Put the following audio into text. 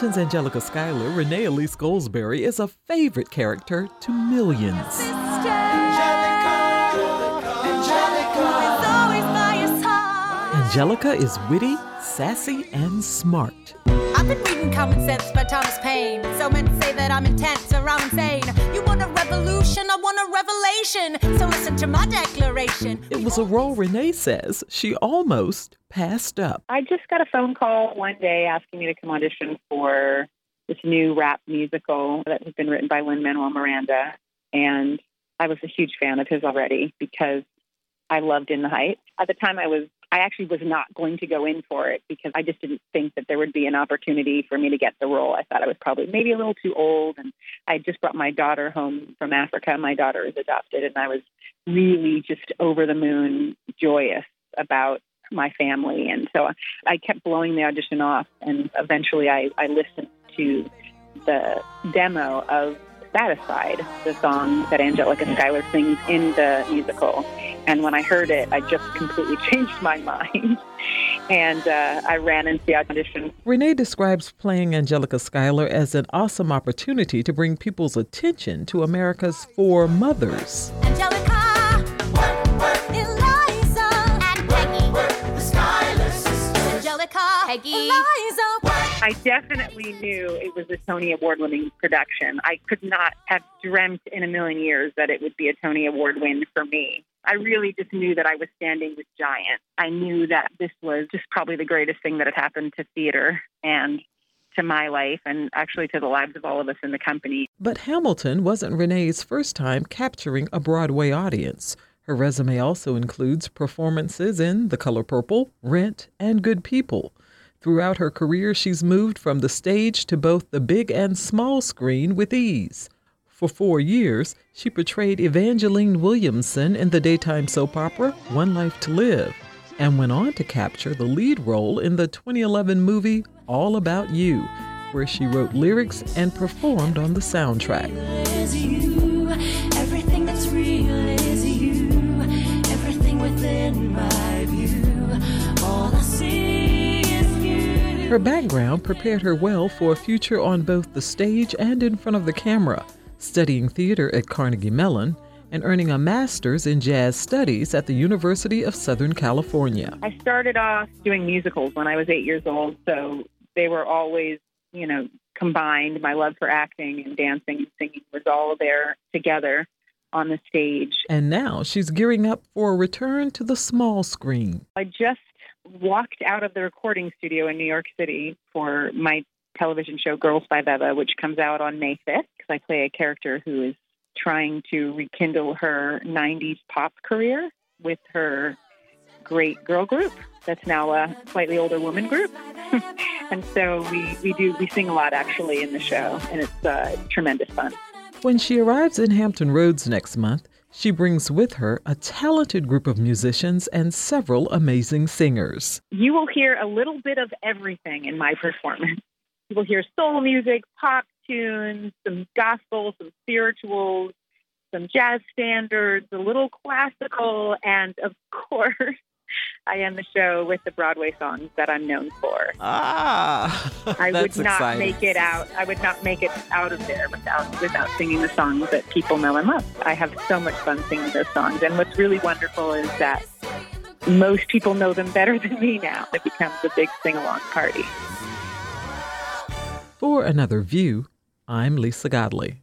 Hamilton's Angelica Schuyler, Renee Elise Goldsberry is a favorite character to millions. Angelica is witty, sassy, and smart. I've been reading Common Sense by Thomas Paine. So meant to say that I'm intense or I'm insane. You want a revolution, I want a revelation. So listen to my declaration. It was a role Renee says she almost passed up. I just got a phone call one day asking me to come audition for this new rap musical that has been written by Lin-Manuel Miranda. And I was a huge fan of his already because I loved In the Heights. At the time, I actually was not going to go in for it because I just didn't think that there would be an opportunity for me to get the role. I thought I was probably maybe a little too old, and I just brought my daughter home from Africa. My daughter is adopted, and I was really just over the moon joyous about my family. And so I kept blowing the audition off, and eventually I listened to the demo of Satisfied, the song that Angelica Schuyler sings in the musical. And when I heard it, I just completely changed my mind. And I ran into the audition. Renee describes playing Angelica Schuyler as an awesome opportunity to bring people's attention to America's four mothers. Angelica, Eliza, and Peggy. The Schuyler sisters. Angelica, Peggy, Eliza. I definitely knew it was a Tony Award-winning production. I could not have dreamt in a million years that it would be a Tony Award win for me. I really just knew that I was standing with giants. I knew that this was just probably the greatest thing that had happened to theater and to my life and actually to the lives of all of us in the company. But Hamilton wasn't Renee's first time capturing a Broadway audience. Her resume also includes performances in The Color Purple, Rent, and Good People. Throughout her career, she's moved from the stage to both the big and small screen with ease. For 4 years, she portrayed Evangeline Williamson in the daytime soap opera One Life to Live, and went on to capture the lead role in the 2011 movie All About You, where she wrote lyrics and performed on the soundtrack. Everything that's real is you. Everything within my view. All I see is you. Her background prepared her well for a future on both the stage and in front of the camera, studying theater at Carnegie Mellon and earning a master's in jazz studies at the University of Southern California. I started off doing musicals when I was 8 years old, so they were always, combined. My love for acting and dancing and singing was all there together on the stage. And now she's gearing up for a return to the small screen. I just walked out of the recording studio in New York City for my television show Girls by Beba, which comes out on May 5th, because I play a character who is trying to rekindle her 90s pop career with her great girl group that's now a slightly older woman group. And so we sing a lot actually in the show, and it's tremendous fun. When she arrives in Hampton Roads next month, she brings with her a talented group of musicians and several amazing singers. You will hear a little bit of everything in my performance. You will hear soul music, pop tunes, some gospel, some spirituals, some jazz standards, a little classical, and of course, I end the show with the Broadway songs that I'm known for. I would not make it out. I would not make it out of there without singing the songs that people know and love. I have so much fun singing those songs, and what's really wonderful is that most people know them better than me now. It becomes a big sing-along party. For Another View, I'm Lisa Godley.